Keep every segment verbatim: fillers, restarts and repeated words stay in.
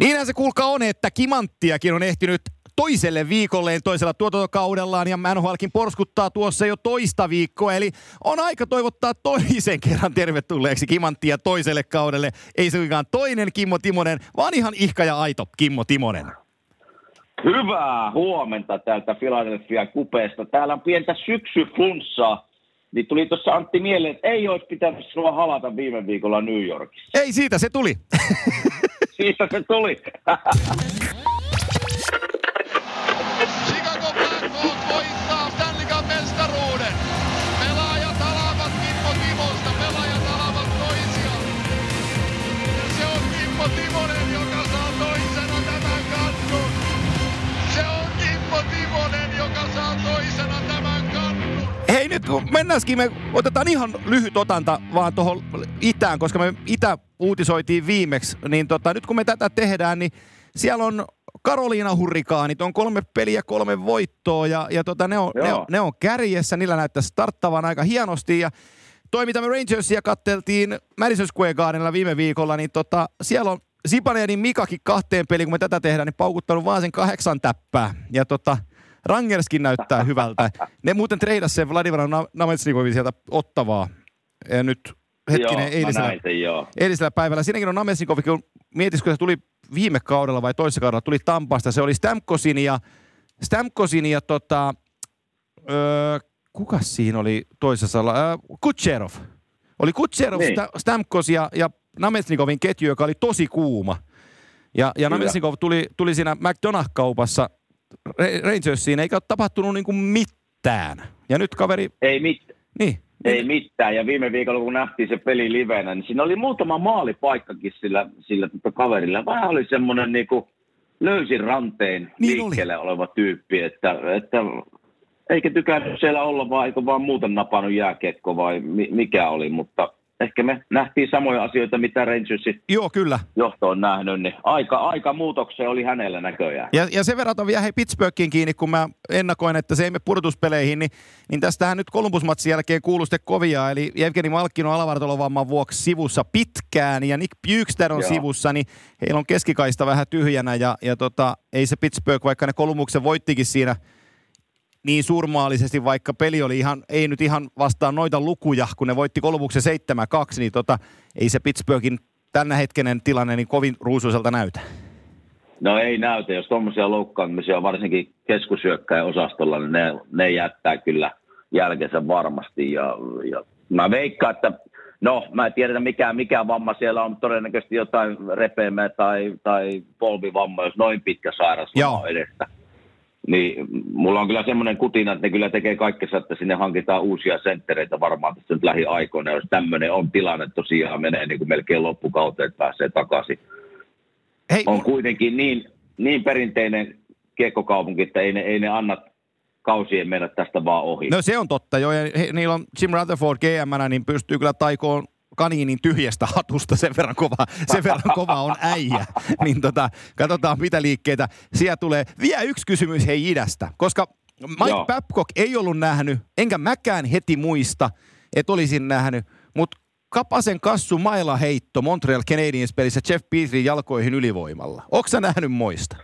Niinhän se kuulkaa on, että Kimanttiakin on ehtinyt toiselle viikolleen toisella tuotantokaudellaan ja N H L:kin porskuttaa tuossa jo toista viikkoa. Eli on aika toivottaa toisen kerran tervetulleeksi Kimanttia toiselle kaudelle. Ei suinkaan toinen Kimmo Timonen, vaan ihan ihka ja aito Kimmo Timonen. Hyvää huomenta täältä Philadelphia kupeesta. Täällä on pientä syksyflunssaa. Niin tuli tuossa Antti mieleen, että ei olisi pitänyt sinua halata viime viikolla New Yorkissa. Ei, siitä se tuli. Siitä se tuli. Chicago Blackhawks voittaa Stanley Cup -mestaruuden. Pelaajat alavat Kimmo Timosta, pelaajat alavat toisiaan. Se on Kimmo Timonen, joka saa toisena tämän kannun. Se on Kimmo Timonen, joka saa toisena tämän kannun. Hei, nyt kun mennäänkin, me otetaan ihan lyhyt otanta vaan tuohon itään, koska me itä uutisoitiin viimeksi. Niin tota, nyt kun me tätä tehdään, niin siellä on Carolina Hurrikaanit, on kolme peliä, kolme voittoa ja, ja tota, ne, on, ne, on, ne on kärjessä, niillä näyttää starttavan aika hienosti ja toi mitä me Rangersia katteltiin Madison Square Gardenilla viime viikolla, niin tota, siellä on Zibanenin Mikakin kahteen peliin, kun me tätä tehdään, niin paukuttanut vaan sen kahdeksan täppää ja tota, Rangerskin näyttää hyvältä. Ne muuten treidas sen Vladimir Namestnikovin sieltä Ottavaa ja nyt hetkinen joo, eilisellä, näin, joo. eilisellä päivällä. Siinäkin on Namestnikovikin, mietisikö se tuli viime kaudella vai toisessa kaudella, tuli Tampasta. Se oli Stamkosin ja, Stamkosin ja tota, öö, kukas siinä oli toisessa? Öö, Kutcherov. Oli Kutcherov, niin. Stamkos ja, ja Namestnikovin ketju, joka oli tosi kuuma. Ja, ja Namestnikov tuli, tuli siinä McDonagh-kaupassa Rangersiin, eikä ole tapahtunut niinku mitään. Ja nyt kaveri... Ei mitään. Niin. Ei mitään, ja viime viikolla kun nähtiin se peli livenä, niin siinä oli muutama maalipaikkakin sillä, sillä tota kaverilla. Vähän oli semmoinen niinku löysin ranteen niin liikkeelle oli. Oleva tyyppi, että, että eikä tykännyt siellä olla, vai eikö vaan muuten napannut jääkiekko vai mi, mikä oli, mutta ehkä me nähtiin samoja asioita, mitä Rangersin Joo, kyllä. johto on nähnyt, niin aika, aika muutoksia oli hänellä näköjään. Ja, ja sen verran on vielä hei Pittsburghiin kiinni, kun mä ennakoin, että se ei mene pudotuspeleihin, niin, niin tästähän nyt Columbus-matsin jälkeen kuuluu sitten kovia, eli Evgeni Malkin on alavartalovamman vuoksi sivussa pitkään, ja Nick Bjugstad on Joo. sivussa, niin heillä on keskikaista vähän tyhjänä, ja, ja tota, ei se Pittsburgh, vaikka ne Columbuksen voittikin siinä niin surmaalisesti, vaikka peli oli ihan, ei nyt ihan vastaan noita lukuja, kun ne voitti Columbuksen seitsemän kaksi, niin tota, ei se Pittsburghin tänä hetkenen tilanne niin kovin ruusuiselta näytä. No ei näytä, jos tuommoisia loukkaantumisia varsinkin keskushyökkäjän osastolla, niin ne, ne jättää kyllä jälkensä varmasti. Ja, ja mä veikkaan, että no mä en tiedä mikä, mikä vamma siellä on, todennäköisesti jotain repeämää tai, tai polvivamma, jos noin pitkä sairausloma on edestä. Niin mulla on kyllä semmoinen kutina, että ne kyllä tekee kaikkensa, että sinne hankitaan uusia senttereitä varmaan tässä nyt lähiaikoina. Jos tämmöinen on tilanne, tosiaan menee niin kuin melkein loppukauteen, että pääsee takaisin. Hei, on kuitenkin niin, niin perinteinen kiekkokaupunki, että ei ne, ei ne anna kausien mennä tästä vaan ohi. No se on totta, joo. Ja he, niillä on Jim Rutherford G M:nä, niin pystyy kyllä taikoon kaniinin tyhjästä hatusta, sen verran kova, sen verran kova on äijä. Niin tota, katsotaan mitä liikkeitä siellä tulee. Vielä yksi kysymys hei idästä, koska Mike Joo. Babcock ei ollut nähnyt, enkä mäkään heti muista, että olisin nähnyt, mutta Kapasen kassu maila heitto Montreal Canadiens pelissä Jeff Petrin jalkoihin ylivoimalla. Ootko sä nähnyt moista?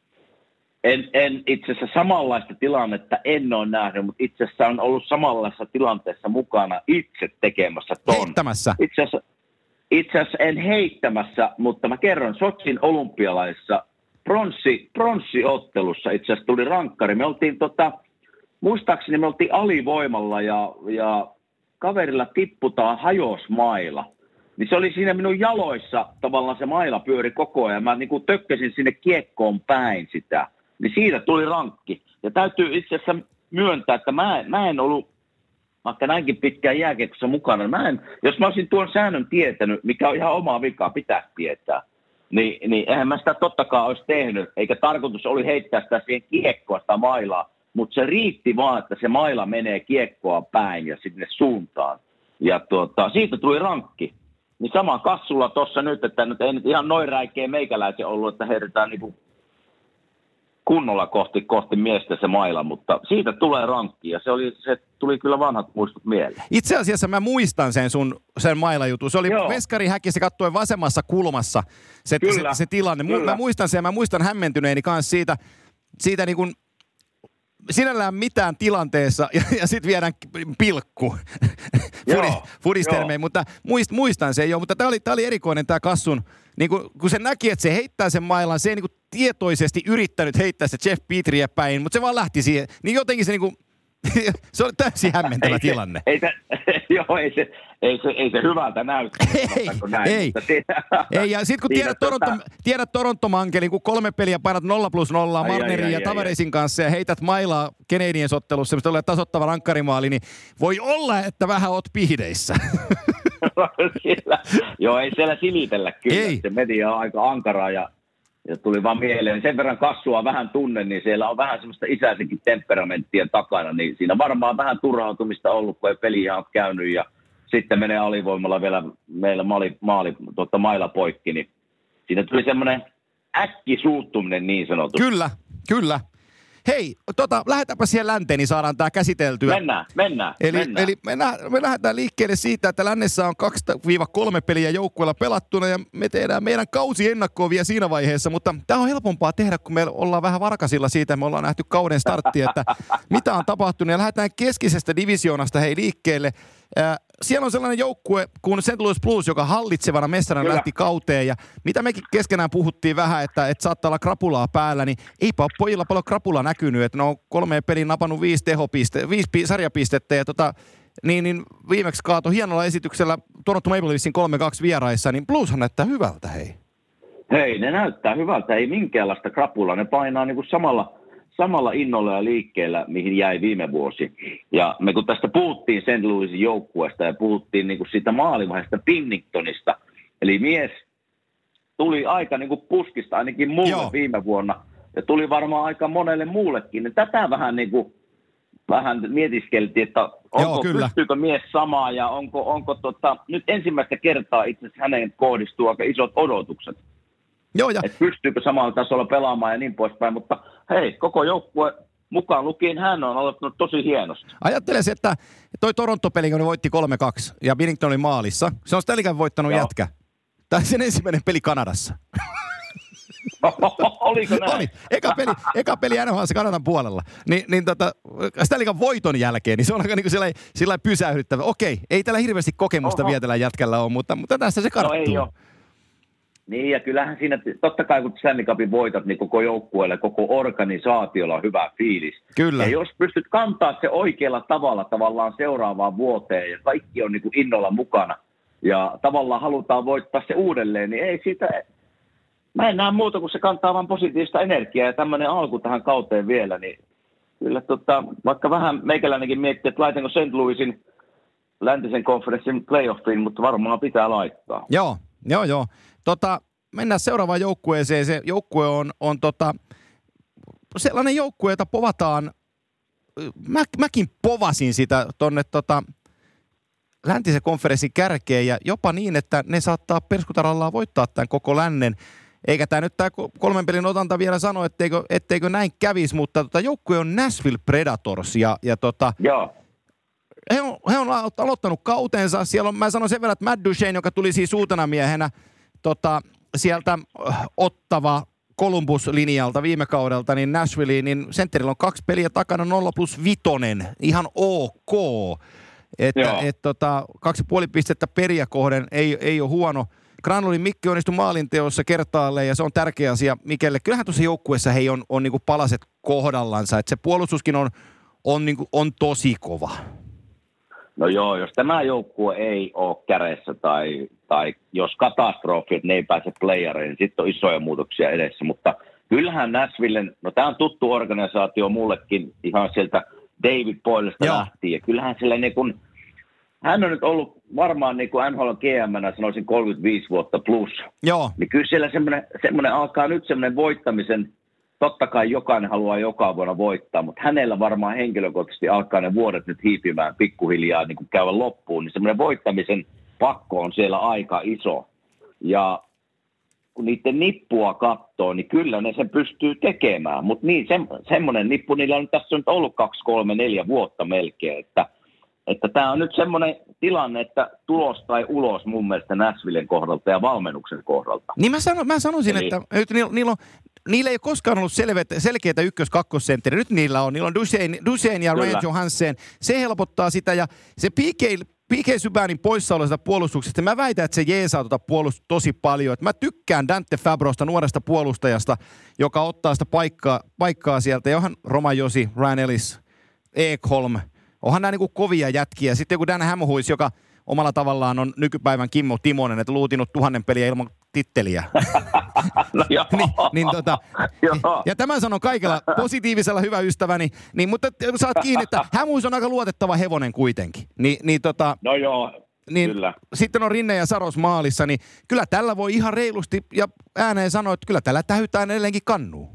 En, en itse asiassa samanlaista tilannetta en ole nähnyt, mutta itse asiassa on ollut samanlaisessa tilanteessa mukana itse tekemässä ton. Heittämässä? Itse asiassa, itse asiassa en heittämässä, mutta mä kerron, Sotsin olympialaisissa pronssi, pronssiottelussa itse asiassa tuli rankkari. Me oltiin tota, muistaakseni me oltiin alivoimalla ja, ja kaverilla tipputaan hajosmaila. Niin se oli siinä minun jaloissa, tavallaan se maila pyöri koko ajan. Mä niin kuin tökkäsin sinne kiekkoon päin sitä. Niin siitä tuli rankki. Ja täytyy itse asiassa myöntää, että mä, mä en ollut, vaikka näinkin pitkään jääkiekossa mukana, mä en, jos mä olisin tuon säännön tietänyt, mikä on ihan omaa vikaa, pitäisi tietää, niin, niin eihän mä sitä tottakaan olisi tehnyt. Eikä tarkoitus oli heittää sitä siihen kiekkoa, sitä mailaa, mutta se riitti vaan, että se maila menee kiekkoa päin ja sinne suuntaan. Ja tuota, siitä tuli rankki. Niin sama kassulla tuossa nyt, että nyt ei nyt ihan noin räikeä meikäläisen ollut, että heitetään niinku kunnolla kohti, kohti miestä se maila, mutta siitä tulee rankki ja se, oli, se tuli kyllä vanhat muistut mieleen. Itse asiassa mä muistan sen sun sen mailajutu. Se oli Joo. veskarihäkissä katsoen vasemmassa kulmassa se, se, se tilanne. Kyllä. Mä muistan sen ja mä muistan hämmentyneeni kanssa siitä, siitä niin kuin sinällään mitään tilanteessa ja, ja sitten viedään pilkku fudistermeen, mutta muist, muistan sen jo. Mutta tämä oli, oli erikoinen tämä Kassun, niin kun, kun se näki, että se heittää sen mailan, se ei niin tietoisesti yrittänyt heittää se Jeff Petryä päin, mutta se vaan lähti siihen. Niin jotenkin se niin kuin, se oli täysin hämmentävä ei se, tilanne. Ei se, joo, ei se, ei se, ei se hyvältä näytä. Ei, ei. ei. Ja sitten kun tiedät, Toronto, tota... tiedät Toronto-mankelin, kun kolme peliä painat nolla plus nolla Marnerin ja Tavaresin kanssa ja heität mailaa Canadiens ottelussa, mistä tulee tasoittava rankkarimaali, niin voi olla, että vähän oot pihdeissä. Sillä, joo, ei siellä silitellä kyllä. Ei. Se media on aika ankaraa ja Ja tuli vaan mieleen, sen verran Kassua vähän tunne, niin siellä on vähän semmoista isäisenkin temperamenttia takana, niin siinä varmaan vähän turhautumista ollut, kun ei peliä ole käynyt ja sitten menee alivoimalla vielä meillä maali, maali, tuota, maila poikki, niin siinä tuli semmoinen äkkisuuttuminen niin sanotusti. Kyllä, kyllä. Hei, tota, lähdetäänpä siihen länteen, niin saadaan tämä käsiteltyä. Mennään, mennään. Eli, mennään. eli me, nä- me lähdetään liikkeelle siitä, että lännessä on kaksi kolme peliä joukkueella pelattuna ja me tehdään meidän kausi ennakkoon vielä siinä vaiheessa, mutta tämä on helpompaa tehdä, kun me ollaan vähän varkasilla siitä, me ollaan nähty kauden starttia, että mitä on tapahtunut ja lähdetään keskisestä divisioonasta hei liikkeelle. Äh, siellä on sellainen joukkue kuin Saint Louis Blues, joka hallitsevana mestarina lähti kauteen ja mitä mekin keskenään puhuttiin vähän, että, että saattaa olla krapulaa päällä, niin eipä ole pojilla paljon krapulaa näkynyt, että ne on kolmeen peliin napannut viisi tehopiste, viisi pi, sarjapistettä ja tota, niin, niin viimeksi kaato hienolla esityksellä Toronto Maple Leafsin kolme kaksi vieraissa, niin Blueshan näyttää hyvältä, hei. Hei, ne näyttää hyvältä, ei minkäänlaista krapulaa, ne painaa niin kuin samalla, samalla innolla ja liikkeellä, mihin jäi viime vuosi. Ja me kun tästä puhuttiin Saint Louisin joukkueesta ja puhuttiin niin kuin siitä maalivaiheesta Binningtonista, eli mies tuli aika niin kuin puskista ainakin mulle Joo. viime vuonna, ja tuli varmaan aika monelle muullekin. Niin tätä vähän niin kuin vähän mietiskeltiin, että onko, Joo, pystyykö mies samaa ja onko, onko tota, nyt ensimmäistä kertaa itse asiassa häneen kohdistuu aika isot odotukset. Joo, ja... Että pystyykö samalla tasolla pelaamaan ja niin poispäin, mutta hei, koko joukkue mukaan lukien hän on aloittanut tosi hienosti. Ajattelisin, että toi Toronto-peli, kun ne voitti kolme kaksi ja Binnington oli maalissa, se on Stanley voittanut Joo. jätkä. Tämä on sen ensimmäinen peli Kanadassa. Oliko näin? Oli. Eka peli, eka peli N H L:ssä Kanadan puolella. Ni, niin tota, Stanley voiton jälkeen, niin se on aika niin kuin sillä pysähdyttävä. Okei, ei tällä hirveästi kokemusta Oho. vielä tällä jätkällä ole, mutta, mutta tästä se karttuu. No ei ole. Niin, ja kyllähän siinä, totta kai kun Stanley Cupin voitat, niin koko joukkueelle, koko organisaatiolla on hyvä fiilis. Kyllä. Ja jos pystyt kantaa se oikealla tavalla tavallaan seuraavaan vuoteen, ja kaikki on niin kuin innolla mukana, ja tavallaan halutaan voittaa se uudelleen, niin ei siitä, mä en näe muuta kuin se kantaa vaan positiivista energiaa, ja tämmöinen alku tähän kauteen vielä, niin kyllä tota, vaikka vähän meikäläinenkin miettii, että laitanko Saint Louisin läntisen konferenssin playoffiin, mutta varmaan pitää laittaa. Joo, joo, joo. Tota, mennään seuraavaan joukkueeseen. Se joukkue on, on tota, sellainen joukkue, jota povataan, mä, mäkin povasin sitä tonne tota, läntisen konferenssin kärkeen ja jopa niin, että ne saattaa perskutarallaan voittaa tämän koko lännen. Eikä tämä nyt tämä kolmen pelin otanta vielä sano, etteikö, etteikö näin kävisi, mutta tota, joukkue on Nashville Predators ja, ja tota, Joo. He on, he on aloittanut kautensa. Siellä on, mä sanon sen verran, että Matt Duchene, joka tuli siis uutena miehenä tota, sieltä Ottava Columbus-linjalta viime kaudelta, niin Nashvilleen, niin sentterillä on kaksi peliä takana, nolla plus vitonen, ihan ok. Että et, tota, kaksi puoli pistettä periä kohden ei, ei ole huono. Granlundin Mikki onnistui maalinteossa kertaalleen ja se on tärkeä asia Mikelle. Kyllähän tuossa joukkueessa hei on, on niinku palaset kohdallansa, että se puolustuskin on, on, niinku, on tosi kova. No joo, jos tämä joukkue ei ole kädessä tai, tai jos katastrofi, että ne ei pääse playereihin, niin sitten on isoja muutoksia edessä. Mutta kyllähän Nashvillen, no tämä on tuttu organisaatio mullekin ihan sieltä David Boylesta lähtien. Kyllähän sillä niin kun, hän on nyt ollut varmaan niin kuin N H L G M:nä sanoisin kolmekymmentäviisi vuotta plus. Joo. Niin kyllä siellä semmoinen, semmoinen alkaa nyt semmoinen voittamisen. Totta kai jokainen haluaa joka vuonna voittaa, mutta hänellä varmaan henkilökohtaisesti alkaa ne vuodet nyt hiipimään pikkuhiljaa niin kuin käydä loppuun. Niin semmoinen voittamisen pakko on siellä aika iso. Ja kun niiden nippua katsoo, niin kyllä ne sen pystyy tekemään. Mutta niin, se, semmoinen nippu, niillä on tässä nyt ollut kaksi, kolme, neljä vuotta melkein, että Että tämä on nyt semmoinen tilanne, että tulos tai ulos mun mielestä Nashvillen kohdalta ja valmennuksen kohdalta. Niin mä, sano, mä sanoisin, Eli... että niillä, niillä, on, niillä ei ole koskaan ollut selkeitä, selkeitä ykkös-kakkosentteri. Nyt niillä on. Niillä on Duchene, Duchene ja Ryan Johansen. Se helpottaa sitä ja se P K, P K Subbanin poissaolo sitä puolustuksesta. Mä väitän, että se jeesaa tuota puolustusta tosi paljon. Että mä tykkään Dante Fabrosta, nuoresta puolustajasta, joka ottaa sitä paikkaa, paikkaa sieltä. Johan Roman Josi, Ryan Ellis, Ekholm. Onhan nämä niinku kovia jätkiä. Sitten joku Dan Hamhuis, joka omalla tavallaan on nykypäivän Kimmo Timonen, että luutinut tuhannen peliä ilman titteliä. No joo. niin, niin tota, ja tämän sanon kaikella positiivisella hyvä ystäväni, niin, mutta saat kiinni, että Hamhuis on aika luotettava hevonen kuitenkin. Ni, niin, tota, no joo, niin, kyllä. Sitten on Rinne ja Saros maalissa, niin kyllä tällä voi ihan reilusti ja ääneen sanoa, että kyllä tällä tähytään edelleenkin kannuu.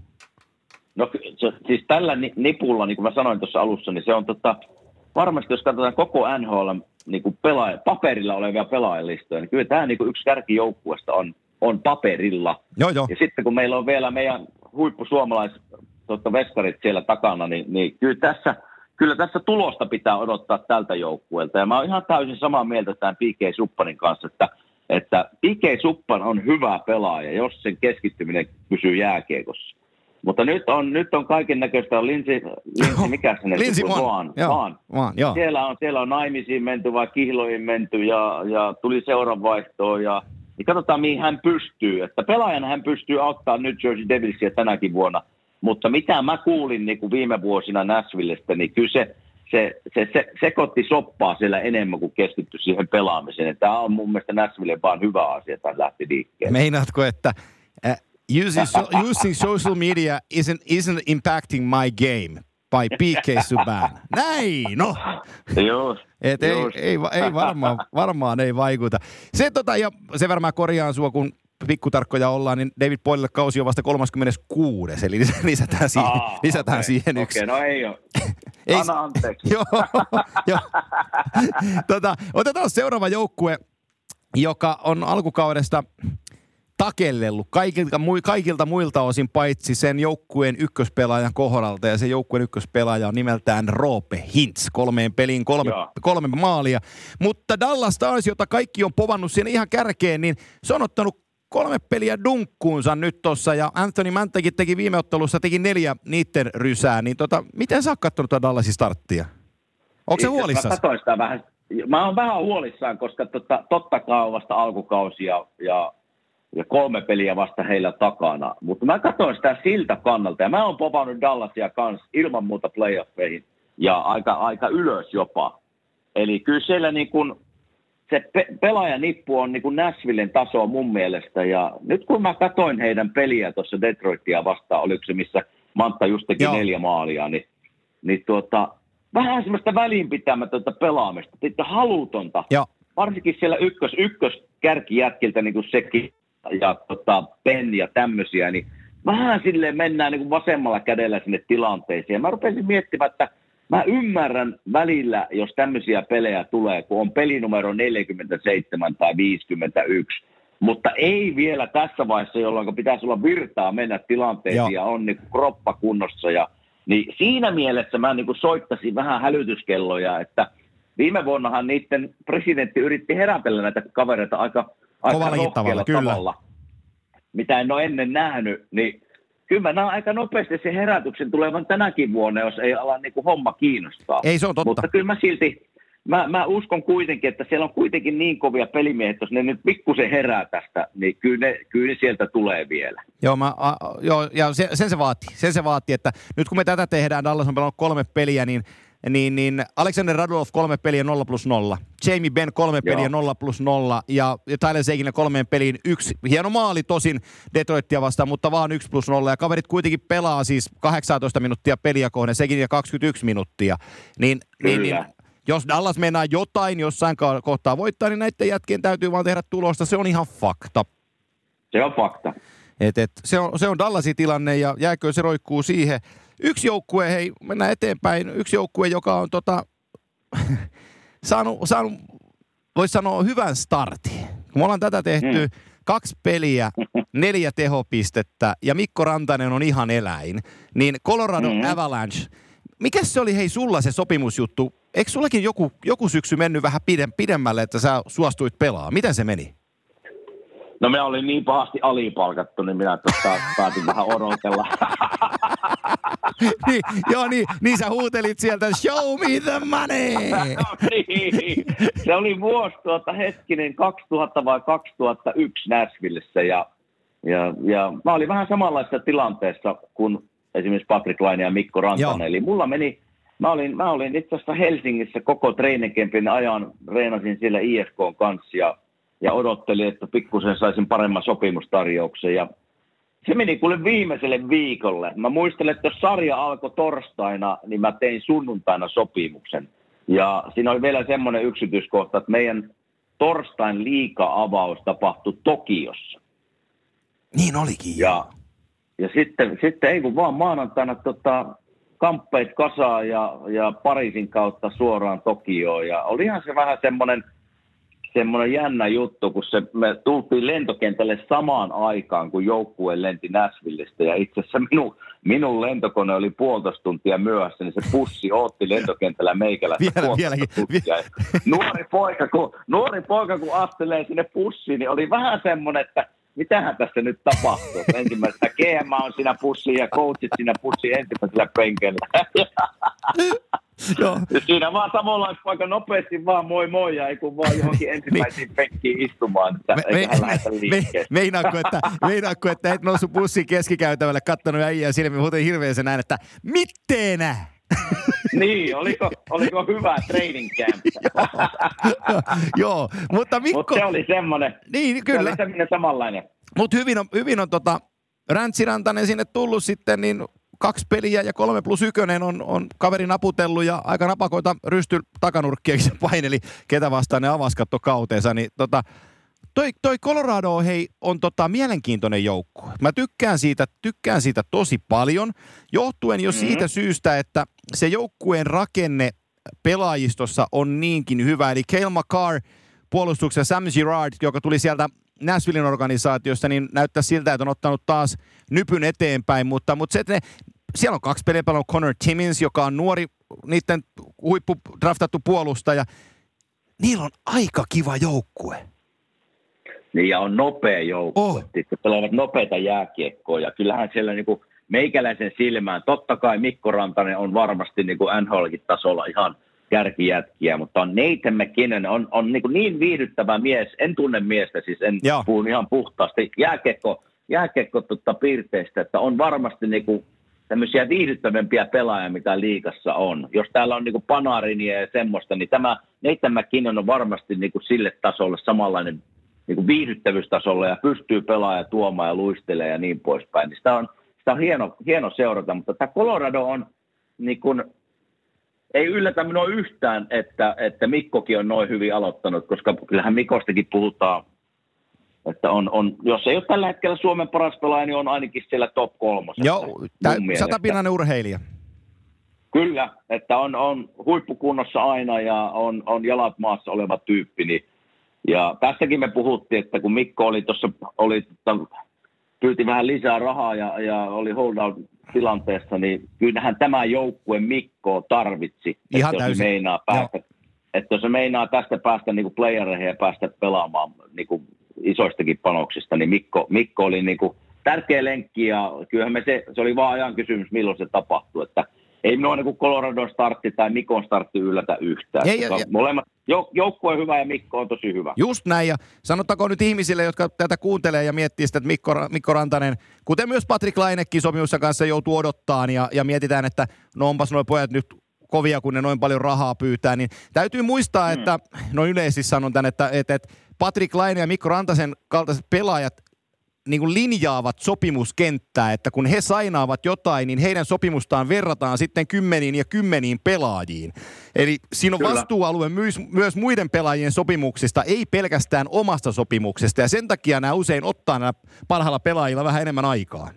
No se, siis tällä nipulla, niin kuin mä sanoin tuossa alussa, niin se on tota... Varmasti, jos katsotaan koko N H L niin kuin pelaaja, paperilla olevia pelaajalistoja, niin kyllä tämä niin kuin yksi kärkijoukkueesta on, on paperilla. Joo, joo. Ja sitten kun meillä on vielä meidän huippusuomalaiset totta, veskarit siellä takana, niin, niin kyllä, tässä, kyllä tässä tulosta pitää odottaa tältä joukkueelta. Ja mä oon ihan täysin samaa mieltä tämän P K Subbanin kanssa, että, että P K Subban on hyvä pelaaja, jos sen keskittyminen pysyy jääkiekossa. Mutta nyt on, nyt on kaiken näköistä, Lindsay, Lindsay mikä se Lindsay vaan, vaan. vaan. Siellä, on, siellä on naimisiin menty vai kihloihin menty ja, ja tuli seuranvaihtoon ja niin katsotaan mihin hän pystyy. Että pelaajana hän pystyy auttamaan New Jersey Devilsia tänäkin vuonna, mutta mitä mä kuulin niin kuin viime vuosina Nashvillestä, niin kyllä se, se, se, se sekoitti soppaa siellä enemmän kuin keskittyi siihen pelaamiseen. Tämä on mun mielestä Nashville vaan hyvä asia, että lähti liikkeelle. Meinaatko, että... Äh... Using, so, using social media isn't, isn't impacting my game by P K Subban. Näin, no. Just, Et ei, ei, ei varmaan, varmaan ei vaikuta. Se, tota, ja sen verran mä korjaan sua, kun pikkutarkkoja ollaan, niin David Poilelle kausi on vasta kolmaskymmeneskuudes, eli lisätään siihen, Aa, lisätään okay, siihen yksi. Okei, okay, no ei ole. Anna anteeksi. Joo, jo. tota, otetaan seuraava joukkue, joka on alkukaudesta takellellut kaikilta, kaikilta muilta osin paitsi sen joukkueen ykköspelaajan kohdalta, ja se joukkueen ykköspelaaja on nimeltään Roope Hintz, kolmeen peliin kolme, kolme maalia. Mutta Dallas Stars, jota kaikki on povannut siinä ihan kärkeen, niin se on ottanut kolme peliä dunkkuunsa nyt tossa, ja Anthony Mantakin teki viime ottelussa, teki neljä niitten rysää, niin tota, miten sä oot kattonut tuota Dallasin starttia? Onko se huolissasi? Mä vähän. Mä oon vähän huolissaan, koska totta, totta kai on vasta alkukausia ja ja kolme peliä vasta heillä takana. Mutta mä katsoin sitä siltä kannalta, ja mä oon povannut Dallasia kanssa ilman muuta playoffeihin, ja aika, aika ylös jopa. Eli kyllä siellä niin kun, se pe- pelaajanippu on niin kun Nashvillen tasoa mun mielestä, ja nyt kun mä katsoin heidän peliä tuossa Detroitia vastaan, oliko se missä Mantta just teki Joo. neljä maalia, niin, niin tuota, vähän semmoista väliinpitämätöntä pelaamista, että halutonta, Joo. varsinkin siellä ykkös, ykköskärkijätkiltä niin kuin sekin, ja tota, Penn ja tämmöisiä, niin vähän silleen mennään niin kuin vasemmalla kädellä sinne tilanteeseen. Ja mä rupesin miettimään, että mä ymmärrän välillä, jos tämmöisiä pelejä tulee, kun on pelinumero neljäkymmentäseitsemän tai viisikymmentäyksi, mutta ei vielä tässä vaiheessa, jolloin pitäisi olla virtaa mennä tilanteeseen Joo. ja on niin kuin kroppa kunnossa. Ja, niin siinä mielessä mä niin kuin soittasin vähän hälytyskelloja, että viime vuonnahan niiden presidentti yritti herätellä näitä kavereita aika Aika rohkealla tavalla, mitä en ole ennen nähnyt, niin kyllä mä näen aika nopeasti sen herätyksen tulevan tänäkin vuonna, jos ei ala niin kuin homma kiinnostaa. Ei, se on totta. Mutta kyllä mä silti, mä, mä uskon kuitenkin, että siellä on kuitenkin niin kovia pelimiehet, jos ne nyt pikkusen herää tästä, niin kyllä ne, kyllä ne sieltä tulee vielä. Joo, mä, a, joo ja se, sen se vaatii, sen se vaatii, että nyt kun me tätä tehdään, Dallas on pelannut kolme peliä, niin Niin, niin Alexander Radulov kolme peliä nolla plus nolla. Jamie Benn kolme Joo. peliä nolla plus nolla. Ja, ja Tyler Seguin kolmeen peliin yksi. Hieno maali tosin Detroitia vastaan, mutta vaan yksi plus nolla. Ja kaverit kuitenkin pelaa siis kahdeksantoista minuuttia peliä kohden. Seguin ja kaksikymmentäyksi minuuttia. Niin, niin, niin jos Dallas mennään jotain jossain kohtaa voittaa, niin näiden jätkien täytyy vaan tehdä tulosta. Se on ihan fakta. Se on fakta. Et, et, se, on, se on Dallasin tilanne ja jääkö se roikkuu siihen. Yksi joukkue, hei, mennään eteenpäin. Yksi joukkue, joka on tota, saanut, saanut voisi sanoa, hyvän startin. Kun me ollaan tätä tehty, mm. kaksi peliä, neljä tehopistettä ja Mikko Rantanen on ihan eläin, niin Colorado mm-hmm. Avalanche, mikä se oli hei sulla se sopimusjuttu? Eikö sullakin joku, joku syksy mennyt vähän pidemmälle, että sä suostuit pelaamaan? Miten se meni? No minä olin niin pahasti alipalkattu, niin minä tuossa päätin vähän odotella. niin, joo, niin, niin sä huutelit sieltä, show me the money! niin, se oli vuosi tuota, hetkinen kaksituhatta vai kaksituhattayksi Nashvillessä ja, ja, ja mä olin vähän samanlaisessa tilanteessa kuin esimerkiksi Patrick Laine ja Mikko Rantanen. Eli mulla meni, mä olin, mä olin itse asiassa Helsingissä koko treenikempin ajan, reenasin siellä I F K:n kanssa ja ja odottelin, että pikkusen saisin paremman sopimustarjouksen. Ja se meni kuule viimeiselle viikolle. Mä muistelen, että jos sarja alkoi torstaina, niin mä tein sunnuntaina sopimuksen. Ja siinä oli vielä semmoinen yksityiskohta, että meidän torstain liiga-avaus tapahtui Tokiossa. Niin olikin. Ja, ja sitten, sitten ei kun vaan maanantaina tota, kamppeit kasaan ja, ja Pariisin kautta suoraan Tokioon. Ja olihan se vähän semmoinen... semmoinen jännä juttu, kun se, me tultiin lentokentälle samaan aikaan, kun joukkue lenti Nashvillestä. Ja itse asiassa minun, minun lentokone oli puolitoista tuntia myöhässä, niin se bussi ootti lentokentällä meikäläistä vielä, vieläkin, tuntia. Nuori poika, kun, nuori poika, kun astelee sinne bussiin, niin oli vähän semmoinen, että mitähän tässä nyt tapahtuu. Ensimmäistä G M on siinä bussiin ja coachit siinä bussiin ensimmäisellä penkellä. Joo. Siinä vaan samanlaispaikka nopeasti vaan moi moi ja ei kun vaan johonkin ensimmäisiin penkkiin istumaan, että me, eiköhän lähdetä liikkeelle. Me, meinaatko, että, meinaatko, että et noussut bussin keskikäytävälle, kattonut äijää silmiin, huutin hirveäsen näin, että mitteenä? Niin, oliko, oliko hyvä training camp? Joo, mutta Mikko... Mutta se oli semmoinen, niin, kyllä. Se oli semmoinen samanlainen. Mutta hyvin on, hyvin on tota, Räntsi Rantanen sinne tullut sitten, niin... Kaksi peliä ja kolme plus ykönen on, on kaveri naputellut ja aika napakoita rysty takanurkkiakin se paineli, ketä vastaan ne avasi katto kauteensa. Niin tota, toi, toi Colorado hei, on tota mielenkiintoinen joukkue. Mä tykkään siitä, tykkään siitä tosi paljon, johtuen jo mm-hmm. siitä syystä, että se joukkueen rakenne pelaajistossa on niinkin hyvä. Eli Cale Makar puolustuksessa, Sam Girard, joka tuli sieltä Nashvillen organisaatiosta, niin näyttää siltä, että on ottanut taas nypyn eteenpäin, mutta, mutta se, että ne, siellä on kaksi peliä pelannut Connor Timmins, joka on nuori, niiden huippudraftattu puolustaja. Niillä on aika kiva joukkue. Niin, ja on nopea joukkue. Oh. Sitten pelaavat nopeita jääkiekkoa, ja kyllähän siellä niinku meikäläisen silmään, totta kai Mikko Rantanen on varmasti niinku N H L:kin tasolla ihan kärkijätkiä, mutta on Nathan McKinnon, on, on niin, niin viihdyttävä mies, en tunne miestä, siis en Joo. puhu ihan puhtaasti jääkiekko, jääkiekko tota piirteistä, että on varmasti niin kuin tämmöisiä viihdyttävämpiä pelaajia, mitä liigassa on. Jos täällä on niin kuin Panarinia ja semmoista, niin tämä Nathan McKinnon on varmasti niin kuin sille tasolle samanlainen niin kuin viihdyttävyystasolla ja pystyy pelaamaan ja tuomaan ja luistelemaan ja niin poispäin. Niin sitä on, sitä on hieno, hieno seurata, mutta tämä Colorado on niin kuin ei yllätä minua yhtään, että, että Mikkokin on noin hyvin aloittanut, koska kyllähän Mikostakin puhutaan, että on, on, jos ei ole tällä hetkellä Suomen paras pelaaja, niin on ainakin siellä top kolmosessa. Joo, satapinnainen urheilija. Kyllä, että on, on huippukunnossa aina ja on, on jalat maassa oleva tyyppi. Niin, ja tästäkin me puhuttiin, että kun Mikko oli tuossa, oli, pyyti vähän lisää rahaa ja, ja oli holdout tilanteessa, niin kyllähän tämä joukkue Mikko tarvitsi, ihan että, jos täysin. meinaa päästä, että jos se meinaa tästä päästä niin kuin playereihin ja päästä pelaamaan niin kuin isoistakin panoksista, niin Mikko, Mikko oli niin kuin tärkeä lenkki ja kyllähän me se, se oli vaan ajan kysymys, milloin se tapahtui, että ei minua niin kuin Colorado startti tai Mikon startti yllätä yhtään. Ei, ja, ja, molemmat, jou, joukkue on hyvä ja Mikko on tosi hyvä. Just näin, ja sanottakoon nyt ihmisille, jotka tätä kuuntelee ja miettii sitä, että Mikko, Mikko Rantanen, kuten myös Patrick Lainekin sopimussa kanssa joutuu odottaan ja, ja mietitään, että no onpas nuo pojat nyt kovia, kun ne noin paljon rahaa pyytää, niin täytyy muistaa, hmm. että no yleisesti sanon tämän, että, että, että Patrick Laine ja Mikko Rantasen kaltaiset pelaajat niin kuin linjaavat sopimuskenttää, että kun he sainaavat jotain, niin heidän sopimustaan verrataan sitten kymmeniin ja kymmeniin pelaajiin. Eli siinä on Kyllä. vastuualue myös, myös muiden pelaajien sopimuksista, ei pelkästään omasta sopimuksesta, ja sen takia nämä usein ottaa nämä parhailla pelaajilla vähän enemmän aikaa.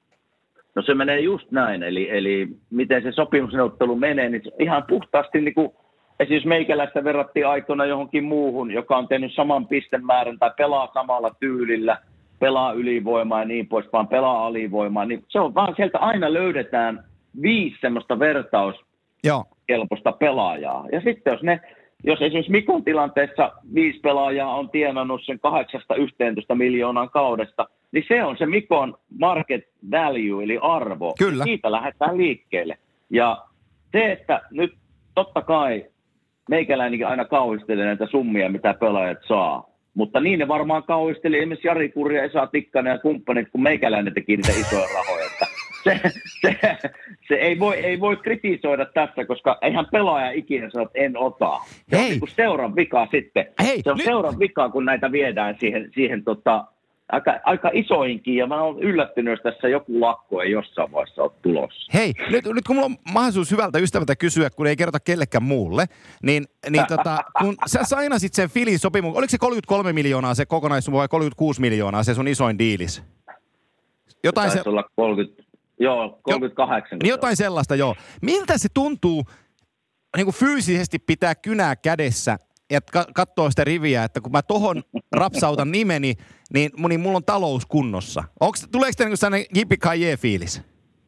No se menee just näin, eli, eli miten se sopimusneuvottelu menee, niin ihan puhtaasti niin kuin esimerkiksi meikäläistä verrattiin aikoina johonkin muuhun, joka on tehnyt saman pistemäärän tai pelaa samalla tyylillä, pelaa ylivoimaa ja niin pois, vaan pelaa alivoimaa. Niin se on vaan sieltä aina löydetään viisi semmoista vertauskelpoista pelaajaa. Ja sitten jos ne, jos esimerkiksi Mikon tilanteessa viisi pelaajaa on tienannut sen kahdeksasta yhteentoista miljoonaa kaudesta, niin se on se Mikon market value, eli arvo. Kyllä. Siitä lähdetään liikkeelle. Ja se, että nyt totta kai meikäläinenkin aina kauhistelee näitä summia, mitä pelaajat saa. Mutta niin ne varmaan kauhisteli esimerkiksi Jari Kurja, Esa Tikkanen ja kumppanit, kun meikäläinen teki niitä isoja rahoja. Että se se, se ei, voi, ei voi kritisoida tässä, koska eihän pelaaja ikinä sano, että en ota. Se Hei. on niin seuran vika sitten. Hei, se on nyt... seuran vika, kun näitä viedään siihen, siihen tota, aika, aika isoinkin. Ja mä oon yllättynyt, jos tässä joku lakko ei jossain vaiheessa ole tulossa. Hei, nyt, nyt kun mulla on mahdollisuus hyvältä ystävältä kysyä, kun ei kerrota kellekään muulle, niin, niin tota, kun sä sainasit sen Filin sopimuksen, oliko se kolmekymmentäkolme miljoonaa se kokonaissumma vai kolmekymmentäkuusi miljoonaa se sun isoin diilis? Jotain se... olla kolmekymmentä, joo, kolmekymmentäkahdeksan. Niin jotain sellaista, joo. Miltä se tuntuu niin kuin fyysisesti pitää kynää kädessä ja katsoo sitä riviä, että kun mä tohon rapsautan nimeni, niin, niin mulla on talous kunnossa. Onks, tuleeko te niin sellainen yippee-ki-yay-fiilis?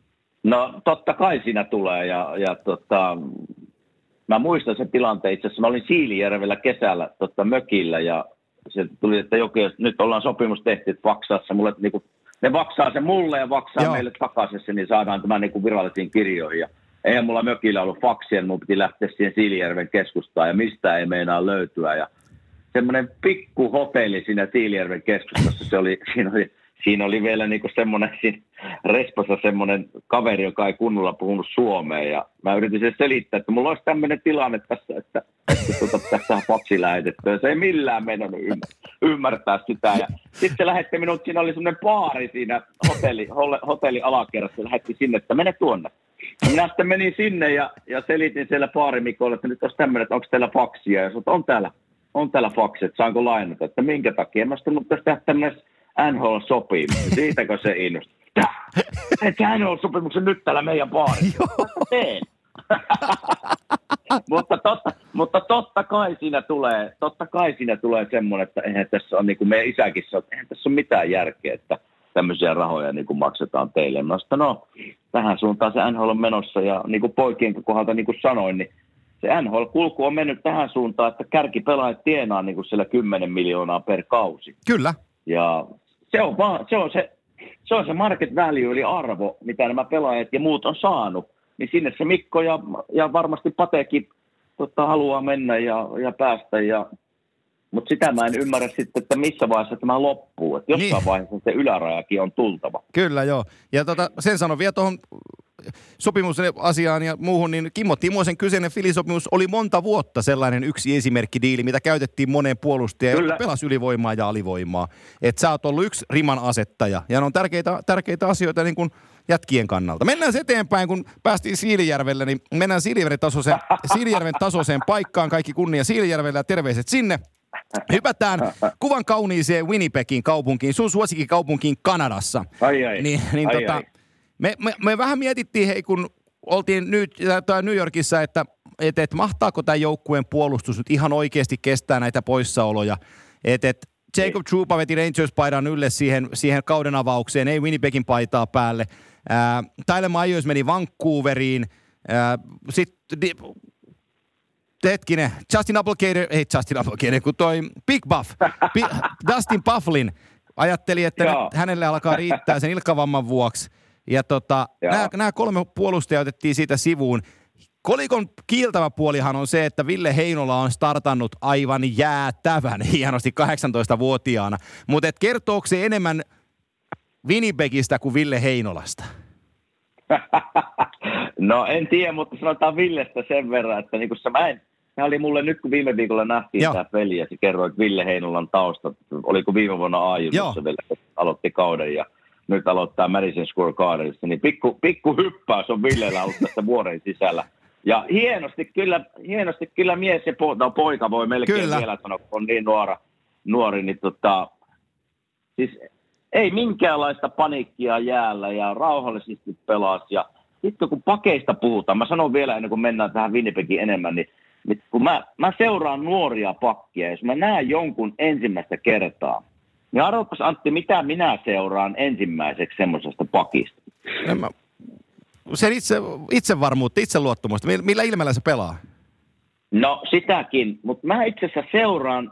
No totta kai siinä tulee ja, ja tota, mä muistan sen tilanteen itse asiassa. Mä olin Siilijärvellä kesällä tota, mökillä ja se tuli, että joku, nyt ollaan sopimus tehty, että vaksaa se mulle, niin kuin, ne vaksaa se mulle ja vaksaa Joo. meille takaisin se, niin saadaan tämä niin kuin virallisiin kirjoihin. Ja eihän mulla mökillä ollut faksia, niin mun piti lähteä siihen Siilijärven keskustaan ja mistä ei meinaa löytyä. Ja semmoinen pikku hotelli siinä Siilijärven keskustassa, se oli, siinä oli, siinä oli vielä niinku semmoinen, siinä respassa semmoinen kaveri, joka ei kunnolla puhunut suomea. Ja mä yritin sen selittää, että mulla olisi tämmöinen tilanne tässä, että, että tuota, tässä on faksi lähetetty. Ja se ei millään mennyt ymmärtää sitä. Ja sitten se lähetti minut, siinä oli semmoinen baari siinä hotelli, hotelli alakerrassa, se lähetti sinne, että mene tuonne. Minä sitten menin sinne ja, ja selitin siellä baarimikolle, että nyt olisi tämmöinen, että onko teillä faksia. Ja sanoin, että on täällä, on täällä faksi, että saanko lainata, että minkä takia. Mä sanoin, että tehdä tämmöinen N H L-sopimus. Siitäkö se innostui? Että N H L-sopimuksen nyt täällä meidän baarissa. Teen. mutta, totta, mutta totta kai siinä tulee, totta kai siinä tulee semmoinen, että eihän tässä on, niin kuin meidän isäkin sanoo, että eihän tässä ole mitään järkeä, että tämmöisiä rahoja niin kuin maksetaan teille. Mä sanoin, no tähän suuntaan se N H L on menossa ja niin kuin poikien kohdalta niin kuin sanoin, niin se N H L-kulku on mennyt tähän suuntaan, että kärkipelaajat tienaa niin kuin siellä kymmenen miljoonaa per kausi. Kyllä. Ja se on, vaan, se, on se, se on se market value, eli arvo, mitä nämä pelaajat ja muut on saanut. Niin sinne se Mikko ja, ja varmasti Patekin tota, haluaa mennä ja, ja päästä. Ja, mutta sitä mä en ymmärrä sitten, että missä vaiheessa tämä loppuu. Että jossain niin. vaiheessa se ylärajakin on tultava. Kyllä, joo. Ja tota, sen sanon vielä tuohon sopimusasiaan ja muuhun, niin Kimmo Timosen kyseinen Fili-sopimus oli monta vuotta sellainen yksi esimerkkidiili, mitä käytettiin moneen puolustajan, joka pelasi ylivoimaa ja alivoimaa. Että sä oot ollut yksi riman asettaja, ja ne on tärkeitä, tärkeitä asioita niin kuin jätkien kannalta. Mennään eteenpäin, kun päästiin Siilijärvelle, niin mennään Siilijärven tasoiseen, Siilijärven tasoiseen paikkaan. Kaikki kunnia Siilijärvelle ja terveiset sinne. Hypätään kuvan kauniiseen Winnipegin kaupunkiin, sun suosikkikaupunkiin Kanadassa. Ai ai, niin, niin ai, tota, ai. Me, me, me vähän mietittiin, hei, kun oltiin nyt New Yorkissa, että et, et, mahtaako tämä joukkueen puolustus nyt ihan oikeasti kestää näitä poissaoloja. Että et, Jacob Trouba veti Rangers-paidan ylle siihen, siihen kauden avaukseen, ei Winnipegin paitaa päälle. Ää, Tyler Myers meni Vancouveriin. Sitten hetkinen, Justin Applegator, ei Justin Applegator, kun toi Big Buff, P- Dustin Pufflin ajatteli, että nyt hänelle alkaa riittää sen ilkkavamman vuoksi. Ja tota, nämä kolme puolustajaa otettiin siitä sivuun. Kolikon kiiltävä puolihan on se, että Ville Heinola on startannut aivan jäätävän hienosti kahdeksantoistavuotiaana. Mutta kertooko se enemmän Winnipegistä kuin Ville Heinolasta? No en tiedä, mutta sanotaan Villestä sen verran, että niin kuin mä en, hän oli mulle nyt kun viime viikolla nähtiin Joo. tämä peli ja se kerroi, että Ville Heinolan tausta, oliko viime vuonna A-junnossa vielä, että aloitti kauden ja nyt aloittaa Madison Square Gardenissa, niin pikku, pikku hyppäys on Villellä ollut tässä vuoden sisällä. Ja hienosti kyllä, hienosti kyllä mies ja po, no, poika voi melkein kyllä. vielä sanoa, kun on niin nuora, nuori, niin tota, siis ei minkäänlaista paniikkia jäällä ja rauhallisesti pelasi. Ja sitten kun pakeista puhutaan, mä sanon vielä ennen kuin mennään tähän Winnipegin enemmän, niin Nyt kun mä, mä seuraan nuoria pakkia, jos mä näen jonkun ensimmäistä kertaa, niin arvopas Antti, mitä minä seuraan ensimmäiseksi semmoisesta pakista? En mä, sen itse, itsevarmuutta, itseluottamusta, millä ilmeellä se pelaa? No sitäkin, mutta mä itse asiassa seuraan,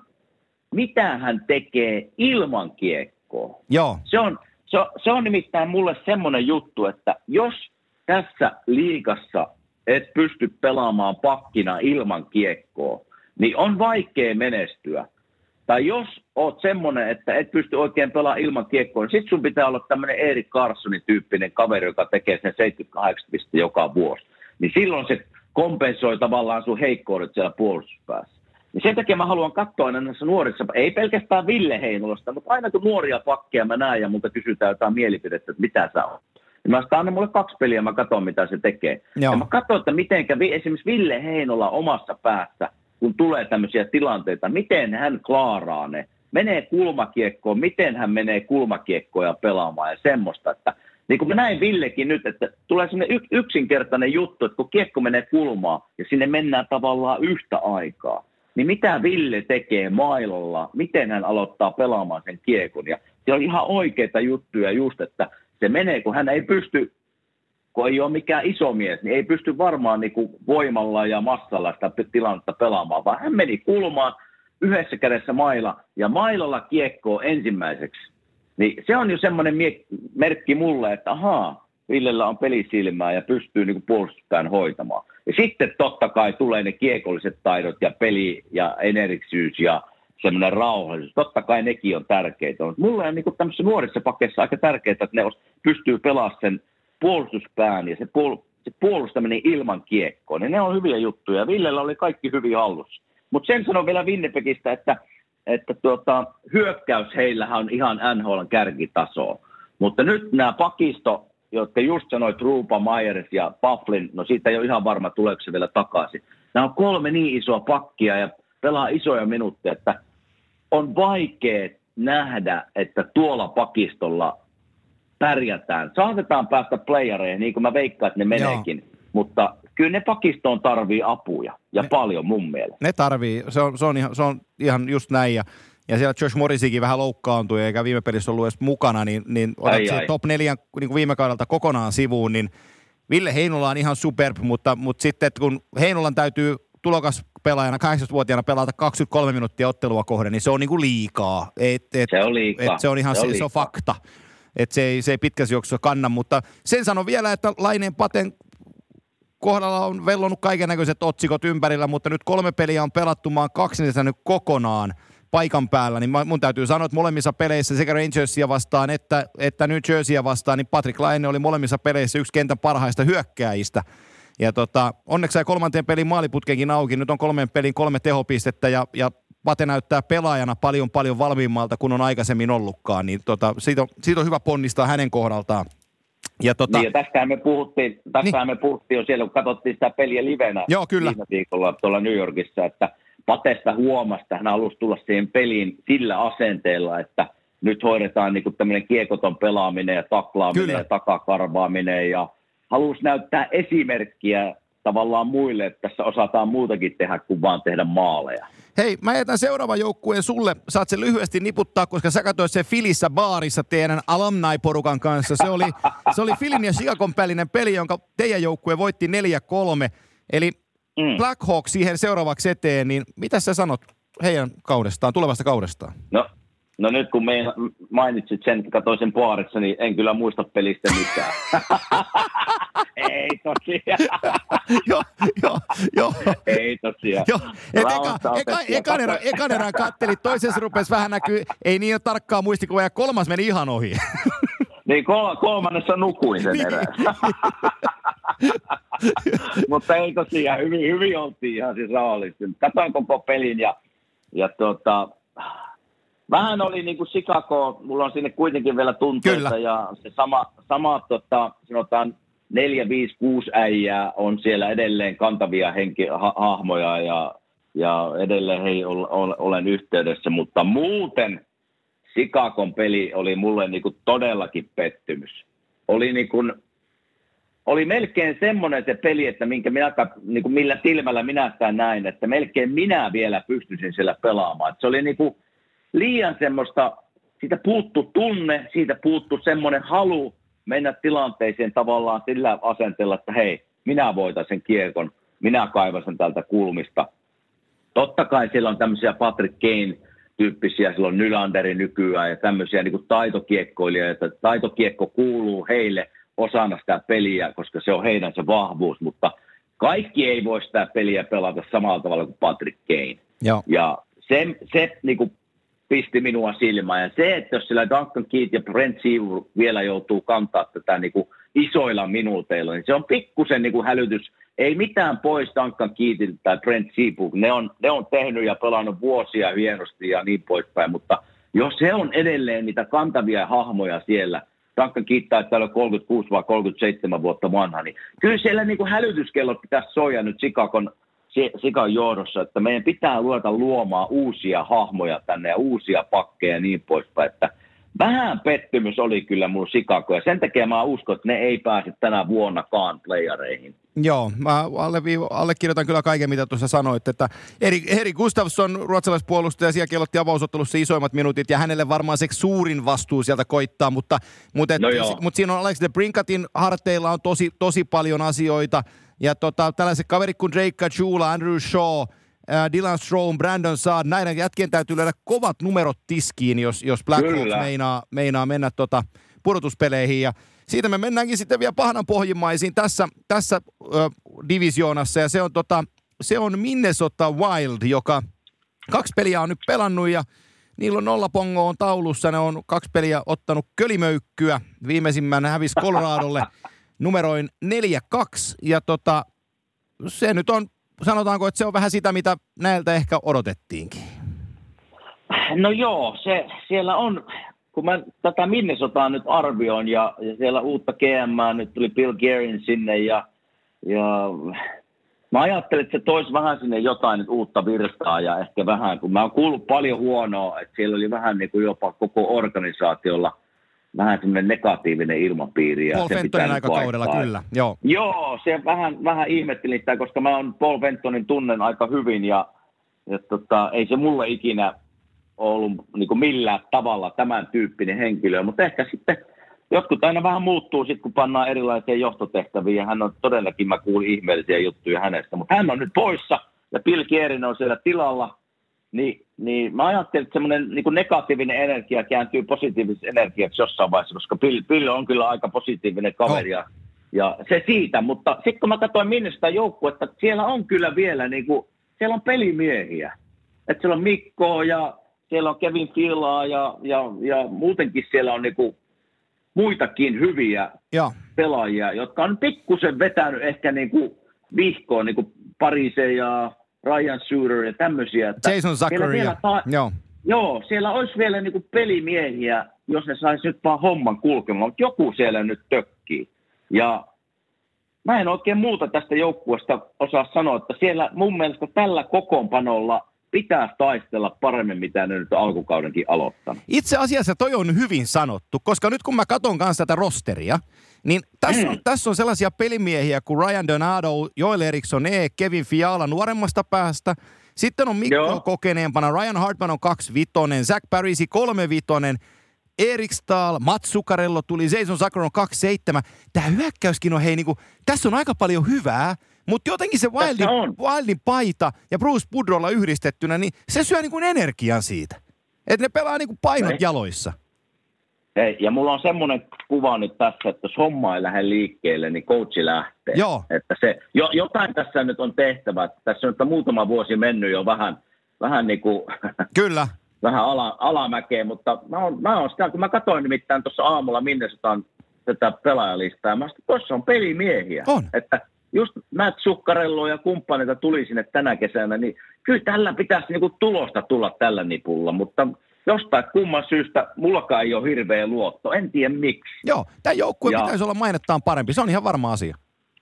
mitä hän tekee ilman kiekkoa. Joo. Se on, se, on, se on nimittäin mulle semmoinen juttu, että jos tässä liigassa et pysty pelaamaan pakkina ilman kiekkoa, niin on vaikea menestyä. Tai jos oot semmoinen, että et pysty oikein pelaamaan ilman kiekkoa, niin sit sun pitää olla tämmöinen Erik Karlssonin tyyppinen kaveri, joka tekee sen seitsemänkymmentäkahdeksan pistettä joka vuosi. Niin silloin se kompensoi tavallaan sun heikkoudet siellä puolustuspäässä. Niin sen takia mä haluan katsoa aina näissä nuorissa, ei pelkästään Ville Heinolasta, mutta aina kun nuoria pakkeja mä näen ja multa kysytään jotain mielipidettä, että mitä sä oot. Niin mä anna mulle kaksi peliä ja mä katson, mitä se tekee. Joo. Ja mä katson, että mitenkä esimerkiksi Ville Heinola omassa päässä, kun tulee tämmöisiä tilanteita, miten hän klaaraa ne. Menee kulmakiekkoon, miten hän menee kulmakiekkoja pelaamaan ja semmoista. Että, niin kuin mä näin Villekin nyt, että tulee semmoinen yksinkertainen juttu, että kun kiekko menee kulmaan ja sinne mennään tavallaan yhtä aikaa, niin mitä Ville tekee mailolla, miten hän aloittaa pelaamaan sen kiekon. Ja se on ihan oikeita juttuja just, että se menee, kun hän ei pysty, kun ei ole mikään iso mies, niin ei pysty varmaan niin kuin voimalla ja massalla sitä tilannetta pelaamaan, vaan hän meni kulmaan yhdessä kädessä maila ja mailalla kiekkoa ensimmäiseksi. Niin se on jo semmoinen mie- merkki mulle, että ahaa, Villellä on pelisilmää ja pystyy niin kuin puolustuspään hoitamaan. Ja sitten totta kai tulee ne kiekolliset taidot ja peli ja energisyys ja semmoinen rauhallisuus. Totta kai nekin on tärkeitä. Mutta mulle on niin kuin tämmöisessä nuorissa pakkeissa aika tärkeää, että ne pystyy pelaamaan sen puolustuspään ja se, puol- se puolustaminen ilman kiekkoa. Niin ne on hyviä juttuja. Villellä oli kaikki hyvin hallussa. Mutta sen sanon vielä Winnipegistä, että, että tuota, hyökkäys heillähän on ihan N H L:n kärkitasoa. Mutta nyt nämä pakisto, jotka just sanoit, Ruupa, Myers ja Bufflin, no siitä ei ole ihan varma, tuleeko se vielä takaisin. Nämä on kolme niin isoa pakkia ja pelaa isoja minuutteja, että on vaikea nähdä, että tuolla pakistolla pärjätään. Saatetaan päästä playereihin, niin kuin mä veikkaan, että ne meneekin. Joo. Mutta kyllä ne pakistoon tarvii apuja, ja ne, paljon mun mielestä. Ne tarvii, se on, se on, ihan, se on ihan just näin, ja, ja siellä Josh Morrisikin vähän loukkaantui, eikä viime pelissä ollut edes mukana, niin, niin otat se top neljän niin kuin viime kaudelta kokonaan sivuun, niin Ville Heinola on ihan superb, mutta, mutta sitten kun Heinolan täytyy tulokaspelaajana, kahdeksantoistavuotiaana pelata kaksikymmentäkolme minuuttia ottelua kohden, niin se on niinku liikaa. Et, et, se on liikaa. Et se on ihan se, on se, se on fakta. Että se ei, se ei pitkässä juoksussa kanna, mutta sen sanon vielä, että Laineen Paten kohdalla on vellonut kaikennäköiset otsikot ympärillä, mutta nyt kolme peliä on pelattu, mä oon kaksi niistä nyt kokonaan paikan päällä, niin mun täytyy sanoa, että molemmissa peleissä sekä Rangersia vastaan että, että New Jerseyä vastaan, niin Patrick Laine oli molemmissa peleissä yksi kentän parhaista hyökkääjistä. Ja tota, onneksi sai kolmanteen pelin maaliputkenkin auki, nyt on kolmen pelin kolme tehopistettä ja, ja Pate näyttää pelaajana paljon paljon valmiimmalta kuin on aikaisemmin ollutkaan, niin tota, siitä, on, siitä on hyvä ponnistaa hänen kohdaltaan. Ja, tota, niin, ja tästähän me puhuttiin, tästähän niin. me puhuttiin jo siellä, kun katsottiin sitä peliä livenä Joo, kyllä. viime viikolla tuolla New Yorkissa, että Patesta huomasi, että hän halusi tulla siihen peliin sillä asenteella, että nyt hoidetaan niin kuin tämmöinen kiekoton pelaaminen ja taklaaminen kyllä. ja takakarvaaminen ja halusi näyttää esimerkkiä tavallaan muille, että tässä osataan muutakin tehdä kuin vaan tehdä maaleja. Hei, mä jätän seuraavan joukkueen sulle. Saat sen lyhyesti niputtaa, koska sä katsoit sen Filissä baarissa teidän alumni-porukan kanssa. Se oli, se oli Filin ja Chicagon välinen peli, jonka teidän joukkue voitti neljä kolme. Eli mm. Black Hawk siihen seuraavaksi eteen, niin mitä sä sanot heidän kaudestaan, tulevasta kaudestaan? No. No nyt kun me mainitsit sen, että katsoin sen baarissa, niin en kyllä muista pelistä mitään. Ei tosiaan. Joo, joo, joo. Ei tosiaan. Joo, et eka, eka, ekan, erän, ekan erän kattelit, toisessa rupesi vähän näkyy, ei niin ole tarkkaa muistikuvaa, ja kolmas meni ihan ohi. Niin, kol- kolmannessa nukuin sen erään. Mutta ei tosiaan, hyvin, hyvin oltiin ihan siis rauhallisesti. Katoin koko pelin ja, ja tuota... Vähän oli niin kuin Chicago, mulla on sinne kuitenkin vielä tunteita Kyllä. ja se sama, sama tota, sanotaan neljä, viisi, kuusi äijää on siellä edelleen kantavia henki, ha, hahmoja ja, ja edelleen hei, ol, ol, olen yhteydessä, mutta muuten Chicagon peli oli mulle niin kuin todellakin pettymys. Oli niin kuin, oli melkein semmoinen se peli, että minkä minä, niin kuin millä silmällä minä sitä näin, että melkein minä vielä pystyisin siellä pelaamaan. Et se oli niin kuin liian semmoista, siitä puuttu tunne, siitä puuttu semmoinen halu mennä tilanteeseen tavallaan sillä asenteella, että hei, minä voitan sen kiekon, minä kaivan sen tältä kulmista. Totta kai siellä on tämmöisiä Patrick Kane-tyyppisiä, siellä on Nylanderi nykyään ja tämmöisiä niin kuin taitokiekkoilijoita, että taitokiekko kuuluu heille osana sitä peliä, koska se on heidän se vahvuus, mutta kaikki ei voi sitä peliä pelata samalla tavalla kuin Patrick Kane. Joo. Ja se, se niin kuin pisti minua silmään. Ja se, että jos sillä Duncan Keith ja Brent Seaver vielä joutuu kantaa tätä niin kuin isoilla minuuteilla, niin se on pikkusen niin kuin hälytys. Ei mitään pois Duncan Keithiltä tai Brent Seaver. Ne on, ne on tehnyt ja pelannut vuosia hienosti ja niin poispäin, mutta jos he on edelleen niitä kantavia hahmoja siellä, Duncan Keith taitaa olla kolmekymmentäkuusi vai kolmekymmentäseitsemän vuotta vanha, niin kyllä siellä niin kuin hälytyskellot pitäisi soija nyt Chicagon, Chicagon johdossa, että meidän pitää ruveta luomaan uusia hahmoja tänne ja uusia pakkeja ja niin poispäin, että vähän pettymys oli kyllä mulla Chicago, ja sen takia mä uskon, että ne ei pääse tänä vuonnakaan playareihin. Joo, mä allekirjoitan kyllä kaiken, mitä tuossa sanoit, että Eri, Eri Gustafsson, ruotsalaispuolustaja, siellä kellotti avausottelussa isoimmat minuutit, ja hänelle varmaan se suurin vastuu sieltä koittaa, mutta, mutta, et, no mutta siinä on Alex DeBrincatin harteilla on tosi, tosi paljon asioita, ja tota, tällaiset kaverit kuin Drake Caggiula, Andrew Shaw, äh, Dylan Strome, Brandon Saad, näiden jätkien täytyy löydä kovat numerot tiskiin, jos, jos Blackhawks meinaa, meinaa mennä tota pudotuspeleihin, ja siitä me mennäänkin sitten vielä pahanan pohjimmaisiin tässä, tässä ö, divisioonassa, ja se on, tota, se on Minnesota Wild, joka kaksi peliä on nyt pelannut, ja niillä on nolla pongo on taulussa, ne on kaksi peliä ottanut kölimöykkyä, viimeisimmän hävisi Coloradolle numeroin neljä kaksi, ja tota, se nyt on, sanotaanko, että se on vähän sitä, mitä näiltä ehkä odotettiinkin. No joo, se, siellä on... Kun mä tätä Minnesotaa nyt arvioin ja, ja siellä uutta G M, nyt tuli Bill Guerin sinne ja, ja mä ajattelin, että se toisi vähän sinne jotain nyt uutta virtaa ja ehkä vähän, kun mä oon kuullut paljon huonoa, että siellä oli vähän niin kuin jopa koko organisaatiolla vähän semmoinen negatiivinen ilmapiiri. Ja Paul se Fentonin aikakaudella, kyllä, joo. Joo, se vähän, vähän ihmettelin sitä, koska mä oon Paul Fentonin tunnen aika hyvin ja, ja tota, ei se mulle ikinä ollut niin kuin millään tavalla tämän tyyppinen henkilö, mutta ehkä sitten jotkut aina vähän muuttuu sitten, kun pannaan erilaisia johtotehtäviä, ja hän on todellakin, mä kuulin ihmeellisiä juttuja hänestä, mutta hän on nyt poissa, ja Bill Guerin on siellä tilalla, niin, niin mä ajattelin, että semmoinen niin kuin negatiivinen energia kääntyy positiiviseksi energiaksi jossain vaiheessa, koska Bill, Bill on kyllä aika positiivinen kaveri, ja, ja se siitä, mutta sitten kun mä katsoin minne sitä joukkuetta, että siellä on kyllä vielä, niin kuin, siellä on pelimiehiä, että siellä on Mikko ja siellä on Kevin Filaa ja, ja, ja muutenkin siellä on niinku muitakin hyviä ja. pelaajia, jotka on pikkusen vetänyt ehkä niinku vihkoon, niinku Parise ja Ryan Suter ja tämmöisiä. Jason Zachary. Ta- joo. joo, siellä olisi vielä niinku pelimiehiä, jos ne saisi nyt vaan homman kulkemaan, mutta joku siellä nyt tökkii. Ja mä en oikein muuta tästä joukkueesta osaa sanoa, että siellä mun mielestä tällä kokoonpanolla pitää taistella paremmin, mitä ne nyt alkukaudenkin aloittanut. Itse asiassa toi on hyvin sanottu, koska nyt kun mä katson kanssa tätä rosteria, niin tässä on, mm. tässä on sellaisia pelimiehiä kuin Ryan Donato, Joel Eriksson, E, Kevin Fiala nuoremmasta päästä. Sitten on Mikko Joo. kokeneempana, Ryan Hartman on kaksi vitonen, Zach Parisi kolme vitonen, Erik Stahl, Mats Zuccarello tuli, Jason Zucker on kaksi seitsemän. Tämä hyökkäyskin on, hei, niinku, tässä on aika paljon hyvää, mutta jotenkin se Wildin, Wildin paita ja Bruce Boudreaulla yhdistettynä, niin se syö niinku energian siitä. Että ne pelaa niinku painot Ei. jaloissa. Ei, ja mulla on semmoinen kuva nyt tässä, että jos homma ei lähde liikkeelle, niin coachi lähtee. Joo. Että se, jo, jotain tässä nyt on tehtävä. Tässä on nyt muutama vuosi mennyt jo vähän, vähän niin kuin... Kyllä. vähän ala, alamäkeen, mutta mä oon, mä oon sitä, kun mä katsoin nimittäin tuossa aamulla Minnesotan tätä pelaajalistaa, mä sanoin, että tuossa on pelimiehiä. On. Että just Matt Zuccarello ja kumppaneita tuli sinne tänä kesänä, niin kyllä tällä pitäisi niinku tulosta tulla tällä nipulla, mutta jostain kumman syystä mullakaan ei ole hirveä luotto, en tiedä miksi. Joo, tämä joukkue ja pitäisi olla mainettaan parempi, se on ihan varma asia.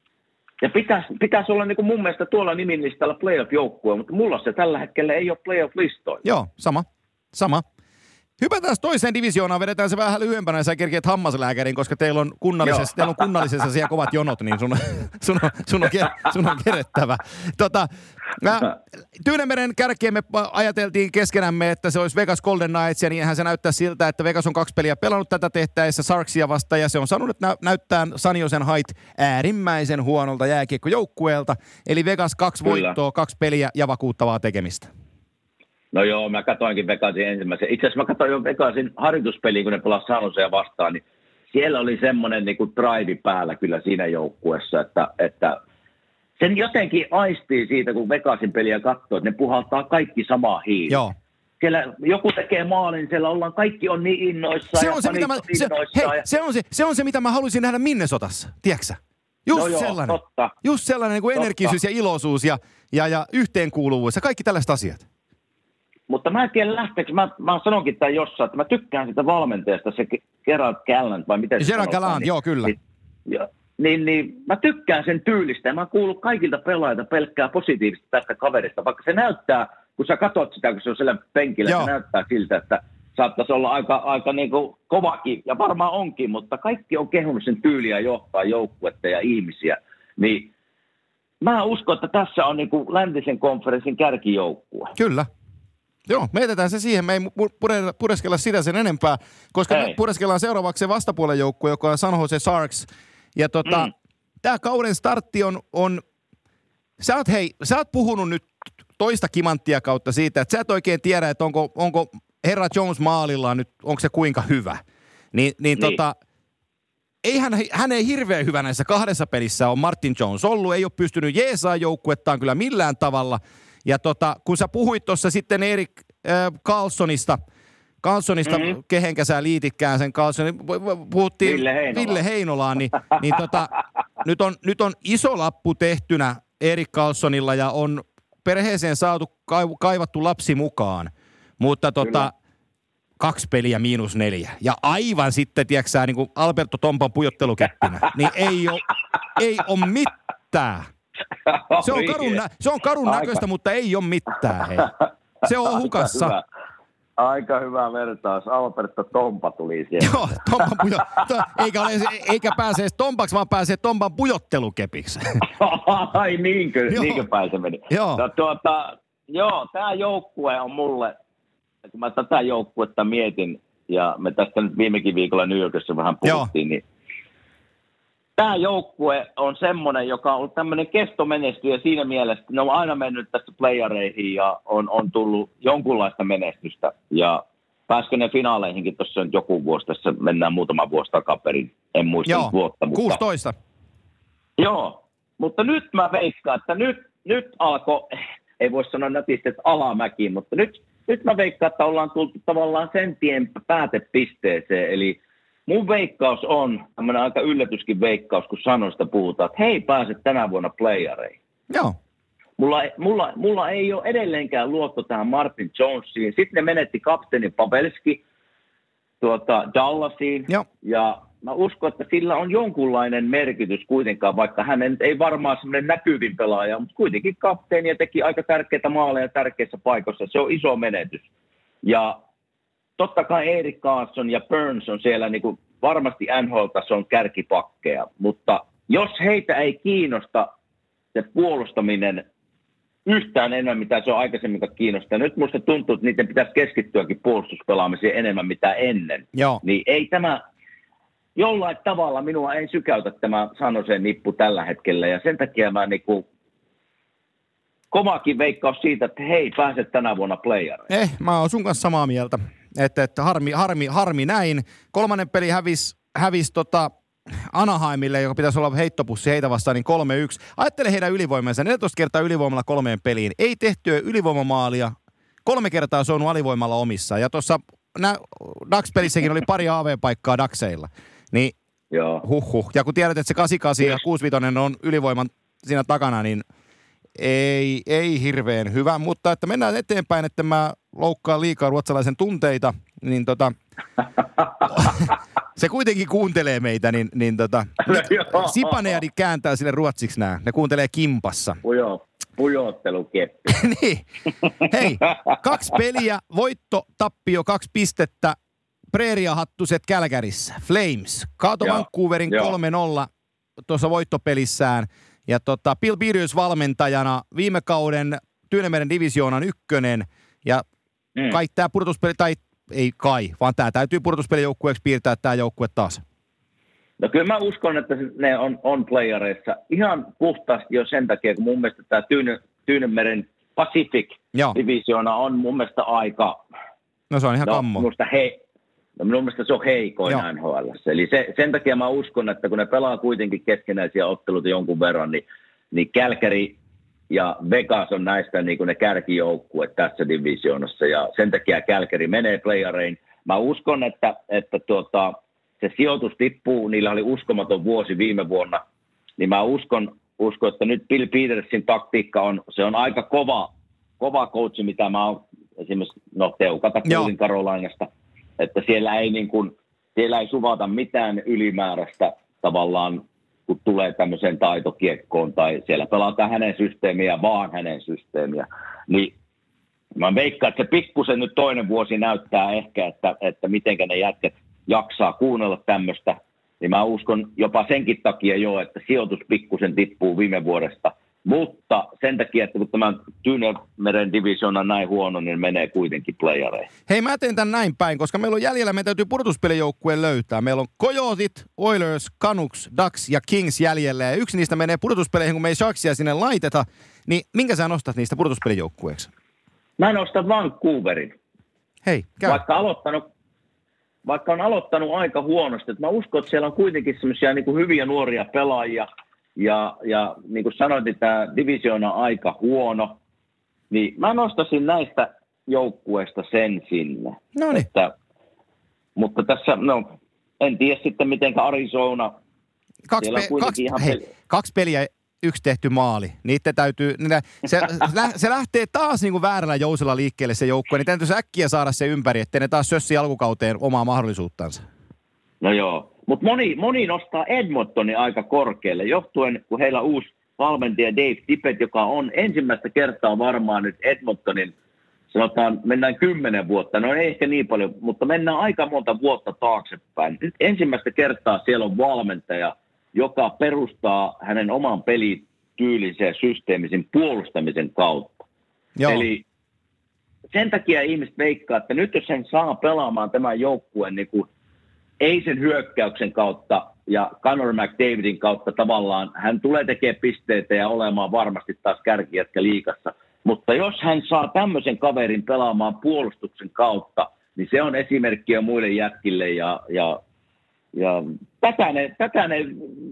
Ja pitäisi, pitäisi olla niin kuin mun mielestä tuolla niminlistalla playoff-joukkue, mutta mulla se tällä hetkellä ei ole playoff-listoilla. Joo, sama. Sama. Hypätään toiseen divisioonaan, vedetään se vähän lyhyempänä ja sä kerkeet hammaslääkärin, koska teillä on kunnallisessa, teillä on kunnallisessa siellä kovat jonot, niin sun, sun, on, sun, on, sun on kerettävä. Tota, Tyynemeren kärkeen me ajateltiin keskenämme, että se olisi Vegas Golden Knights, ja niinhän se näyttää siltä, että Vegas on kaksi peliä pelannut tätä tehtäessä Sharksia vastaan, ja se on sanonut, että nä- näyttää San Josen Height äärimmäisen huonolta jääkiekkojoukkueelta, eli Vegas kaksi Kyllä. voittoa, kaksi peliä ja vakuuttavaa tekemistä. No joo, mä katsoinkin Vegasin ensimmäisen. Itse asiassa mä katsoin jo Vegasin harjoituspeliin, kun ne pelasivat San Josea vastaan, niin siellä oli semmoinen niin kuin drive päällä kyllä siinä joukkueessa, että, että sen jotenkin aistii siitä, kun Vegasin peliä katsoo, että ne puhaltaa kaikki samaa hiiliä. Joo. Siellä joku tekee maalin, siellä ollaan, kaikki on niin innoissaan. Se on se, mitä mä, se, hei, ja... se, on se, se on se, mitä mä haluaisin nähdä Minnesotassa, tiedätkö? Just no joo, sellainen, totta. just sellainen niin kuin energisyys ja iloisuus ja, ja, ja yhteenkuuluvuus ja kaikki tällaiset asiat. Mutta mä en tiedä lähteekö, mä, mä sanonkin tämän jossain, että mä tykkään sitä valmentajasta, se Gerard Gallant, vai miten se Gerard Gallant, niin, joo kyllä. Niin, jo, niin, niin mä tykkään sen tyylistä ja mä oon kuullut kaikilta pelaajilta pelkkää positiivista tästä kaverista, vaikka se näyttää, kun sä katsot sitä, kun se on siellä penkillä, joo. Se näyttää siltä, että saattaisi olla aika, aika niin kuin kovakin, ja varmaan onkin, mutta kaikki on kehunut sen tyyliä johtaa joukkuetta ja ihmisiä, niin mä uskon, että tässä on niin kuin läntisen konferenssin kärkijoukkue. Kyllä. Joo, me jätetään se siihen. Me ei pureskella sitä sen enempää, koska ei. Me pureskellaan seuraavaksi se vastapuolen joukkue, joka on San Jose Sharks. Ja tota, mm. tämä kauden startti on, on sä oot, hei, sä oot puhunut nyt toista kimanttia kautta siitä, että sä et oikein tiedä, että onko, onko herra Jones maalillaan nyt, onko se kuinka hyvä. Ni, niin, niin. Tota, eihän, hän ei hirveän hyvä näissä kahdessa pelissä on Martin Jones ollut, ei ole pystynyt jeesaa joukkuettaan kyllä millään tavalla. Ja tota, kun sä puhuit tuossa sitten Erik äh, Karlssonista, Karlssonista mm-hmm. kehenkä sä liititkään sen Karlssonin, puhuttiin Ville, Heinola. Ville Heinolaan, niin, niin tota, nyt, on, nyt on iso lappu tehtynä Erik Karlssonilla ja on perheeseen saatu kaivattu lapsi mukaan, mutta tota, kaksi peliä miinus neljä. Ja aivan sitten, tiedätkö sä, niin kuin Alberto Tompan pujottelukeppinä, niin ei ole ei ole mitään. Se on karun, nä- se on karun näköistä, mutta ei ole mitään, hei. Se on aika hukassa. Hyvä. Aika hyvä vertaus. Alberto Tompa tuli siellä. Joo, Tompan pujo... eikä, ole, eikä pääse edes Tompaksi, vaan pääsee Tompan pujottelukepiksi. Ai niinkö, niinkö päin se meni. Joo. No, tuota, joo, tämä joukkue on mulle, kun mä tätä joukkuetta mietin, ja me tästä nyt viimekin viikolla New Yorkissa vähän puhuttiin, joo. Niin tämä joukkue on semmoinen, joka on ollut tämmöinen kestomenestyjä siinä mielessä, että ne on aina mennyt tästä playareihin ja on, on tullut jonkunlaista menestystä. Ja pääskö ne finaaleihinkin tuossa nyt joku vuosi, tässä mennään muutama vuosi takaperin, en muista joo, vuotta. Mutta kuusitoista. Joo, mutta nyt mä veikkaan, että nyt, nyt alkoi, ei voi sanoa nätisti, että alamäki, mutta nyt, nyt mä veikkaan, että ollaan tultu tavallaan sen tien päätepisteeseen, eli mun veikkaus on, tämmöinen aika yllätyskin veikkaus, kun sanoista puhutaan, että hei, pääset tänä vuonna playareihin. Joo. Mulla, mulla, mulla ei ole edelleenkään luotto tähän Martin Jonesiin. Sitten ne menetti kapteeni Pavelski tuota, Dallasiin. Joo. Ja mä uskon, että sillä on jonkunlainen merkitys kuitenkaan, vaikka hän ei varmaan semmoinen näkyvin pelaaja, mutta kuitenkin kapteeni ja teki aika tärkeitä maaleja tärkeissä paikoissa. Se on iso menetys. Ja totta kai Erik Karlsson ja Burns on siellä niin kuin varmasti N H L-tason kärkipakkeja, mutta jos heitä ei kiinnosta se puolustaminen yhtään enemmän, mitä se on aikaisemmin kiinnostaa, nyt musta tuntuu, että niiden pitäisi keskittyäkin puolustuspelaamiseen enemmän mitä ennen. Joo. Niin ei tämä, jollain tavalla minua ei sykäytä tämä San Joseen nippu tällä hetkellä, ja sen takia mä niinku kovakin veikkaus siitä, että hei, pääset tänä vuonna playareihin. Eh, mä oon sun kanssa samaa mieltä. Että, että harmi, harmi, harmi näin. Kolmannen peli hävisi hävis tota Anaheimille, joka pitäisi olla heittopussi heitä vastaan, niin kolme yksi. Ajattele heidän ylivoimansa. neljätoista kertaa ylivoimalla kolmeen peliin. Ei tehtyä ylivoimamaalia. Kolme kertaa se on alivoimalla omissa. Ja tuossa Dax-pelissäkin oli pari A V-paikkaa Daxeilla. Niin joo. Huhhuh. Ja kun tiedät, että se kahdeksankymmentäkahdeksan ja kuusikymmentäviisi on ylivoiman siinä takana, niin ei, ei hirveän hyvä, mutta että mennään eteenpäin, että mä loukkaan liikaa ruotsalaisen tunteita, niin tota, se kuitenkin kuuntelee meitä, niin, niin tota, Sipaneadi kääntää sille ruotsiksi nää, ne kuuntelee kimpassa. Oh, joo. Pujoottelukeppi. Niin. Hei, kaksi peliä, voitto, tappio, kaksi pistettä. Preeriahattuset Kälkärissä. Flames. Kaato Joo, Vancouverin joo. kolme nolla tuossa voittopelissään. Ja tota, Bill Peters valmentajana viime kauden Tyynemeren divisioonan ykkönen. Ja Mm. kai tämä pudotuspeli, tai ei kai, vaan tämä täytyy pudotuspelijoukkueeksi piirtää tämä joukkue taas. No kyllä mä uskon, että ne on, on playareissa ihan puhtaasti jo sen takia, kun mun mielestä tämä Tyyne, Tyynemeren Pacific-divisioona on mun mielestä aika... No se on ihan no, kammo. Musta he, no, minun mielestä se on heikoin N H L. Eli se, sen takia mä uskon, että kun ne pelaa kuitenkin keskenäisiä otteluita jonkun verran, niin, niin Calgary ja Vegas on näistä niin kuin ne kärkijoukkueet tässä divisioonassa. Ja sen takia Calgary menee playareihin. Mä uskon, että, että tuota, se sijoitus tippuu. Niillä oli uskomaton vuosi viime vuonna. Niin mä uskon, uskon että nyt Bill Petersin taktiikka on, se on aika kova, kova coachi, mitä mä oon esimerkiksi, no Teukata kuulin Carolinasta, että siellä ei, niin kuin, siellä ei suvata mitään ylimääräistä tavallaan, kun tulee tämmöiseen taitokiekkoon, tai siellä pelataan hänen systeemiä, vaan hänen systeemiä. Niin mä veikkaan, että se pikkusen nyt toinen vuosi näyttää ehkä, että, että mitenkä ne jätket jaksaa kuunnella tämmöistä, niin mä uskon jopa senkin takia jo, että sijoitus pikkusen tippuu viime vuodesta. Mutta sen takia, että kun tämä Tyynemeren divisioona on näin huono, niin menee kuitenkin playareihin. Hei, mä teen tän näin päin, koska meillä on jäljellä, meidän täytyy pudotuspelijoukkueen löytää. Meillä on Coyotit, Oilers, Canucks, Ducks ja Kings jäljellä. Ja yksi niistä menee pudotuspeleihin, kun me ei Sharksia sinne laiteta. Niin minkä sä nostat niistä pudotuspelijoukkueeksi? Mä nostan Vancouverin. Hei, käy. Vaikka, aloittanut, vaikka on aloittanut aika huonosti. Että mä uskon, että siellä on kuitenkin semmoisia niin kuin hyviä nuoria pelaajia. Ja, ja niin kuin sanoit, tämä divisioona on aika huono, niin mä nostaisin näistä joukkueista sen sinne. No niin. Mutta tässä, no, en tiedä sitten mitenkä Arizona. Kaksi, pe- kaksi, ihan hei, peli- kaksi peliä, yksi tehty maali. Niitä täytyy, niitä, se, se lähtee taas niin kuin väärällä jousella liikkeelle se joukkue, niin täytyy äkkiä saada se ympäri, ettei ne taas sössi alkukauteen omaa mahdollisuuttansa. No joo. Mutta moni, moni nostaa Edmontonin aika korkealle, johtuen, kun heillä on uusi valmentaja Dave Tippett, joka on ensimmäistä kertaa varmaan nyt Edmontonin, sanotaan, mennään kymmenen vuotta, no ei ehkä niin paljon, mutta mennään aika monta vuotta taaksepäin. Nyt ensimmäistä kertaa siellä on valmentaja, joka perustaa hänen oman pelityylinsä ja systeemisen puolustamisen kautta. Joo. Eli sen takia ihmiset veikkaa, että nyt jos hän saa pelaamaan tämän joukkueen niin kuin ei sen hyökkäyksen kautta ja Connor McDavidin kautta tavallaan hän tulee tekemään pisteitä ja olemaan varmasti taas kärkijätkä liigassa. Mutta jos hän saa tämmöisen kaverin pelaamaan puolustuksen kautta, niin se on esimerkkiä muille jätkille ja, ja, ja tätä, ne, tätä ne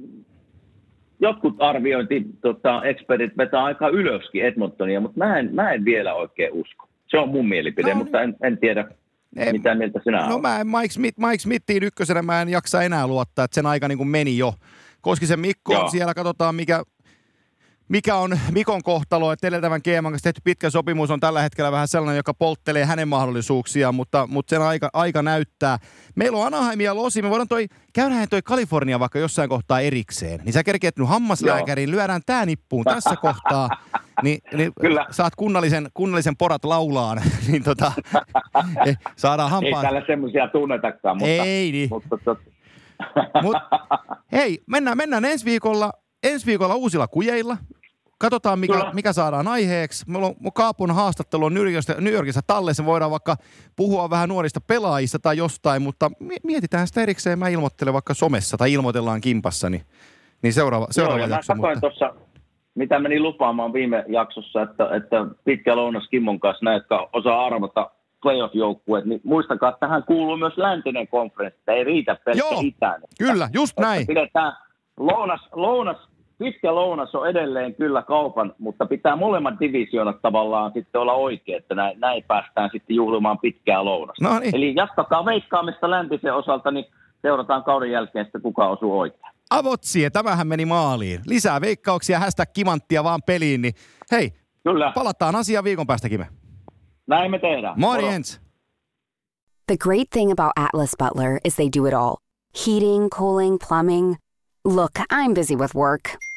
jotkut arviointi, tota, expertit vetää aika ylöskin Edmontonia, mutta mä en, mä en vielä oikein usko. Se on mun mielipide, no, mutta en, en tiedä. En, mitä mieltä sinä No on? mä en Mike, Smith, Mike Smithiin ykkösenä mä en jaksa enää luottaa, että sen aika niin kuin meni jo. Koskisen Mikko on siellä, katsotaan mikä, mikä on Mikon kohtalo, että edeltävän G M:n kanssa tehty pitkä sopimus on tällä hetkellä vähän sellainen, joka polttelee hänen mahdollisuuksiaan, mutta, mutta sen aika, aika näyttää. Meillä on Anaheim ja Losi, me voidaan toi, käydään toi Kalifornia vaikka jossain kohtaa erikseen, niin sä kerkeet nyt hammaslääkäriin, lyödään tää nippuun tässä kohtaa, niin, niin saat kunnallisen, kunnallisen porat laulaan, niin tota, saadaan hampaan. Ei täällä semmoisia tunnetakaan, mutta... Ei niin. Mutta, tot... Mut, hei, mennään, mennään ensi viikolla, ensi viikolla uusilla kujeilla. Katsotaan, mikä, mikä saadaan aiheeksi. Meillä on Kaapun haastattelu on New Yorkissa, New Yorkissa tallessa. Voidaan vaikka puhua vähän nuorista pelaajista tai jostain, mutta mietitään sitä erikseen. Mä ilmoittelen vaikka somessa tai ilmoitellaan kimpassa, niin, niin seuraava, seuraava Joo, jakso. Mä katsoin mutta... tuossa, mitä meni lupaamaan viime jaksossa, että, että pitkä lounas Kimmon kanssa näin, jotka osaa arvata playoff-joukkueet, niin muistakaa, että tähän kuuluu myös läntinen konferenssi, että ei riitä pelkkä Joo, itäinen. kyllä, just että näin. Pidetään lounas, lounas, pitkä lounas on edelleen kyllä kaupan, mutta pitää molemmat divisioonat tavallaan sitten olla oikein, että näin, näin päästään sitten juhlimaan pitkää lounasta. No niin. Eli jatkakaa veikkaamista läntisen osalta, niin seurataan kauden jälkeen sitten kuka osuu oikein. Avotsie, tämähän meni maaliin. Lisää veikkauksia, hashtag kimanttia vaan peliin, niin hei, kyllä. Palataan asiaan viikon päästä, Kime. Näin me tehdään. Morjens. The great thing about Atlas Butler is they do it all. Heating, cooling, plumbing. Look, I'm busy with work.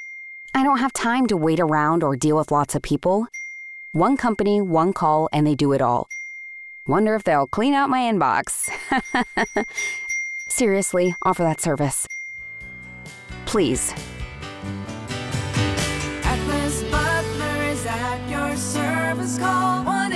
I don't have time to wait around or deal with lots of people. One company, one call, and they do it all. Wonder if they'll clean out my inbox. Seriously, offer that service. Please. Atlas Butler is at your service. Call one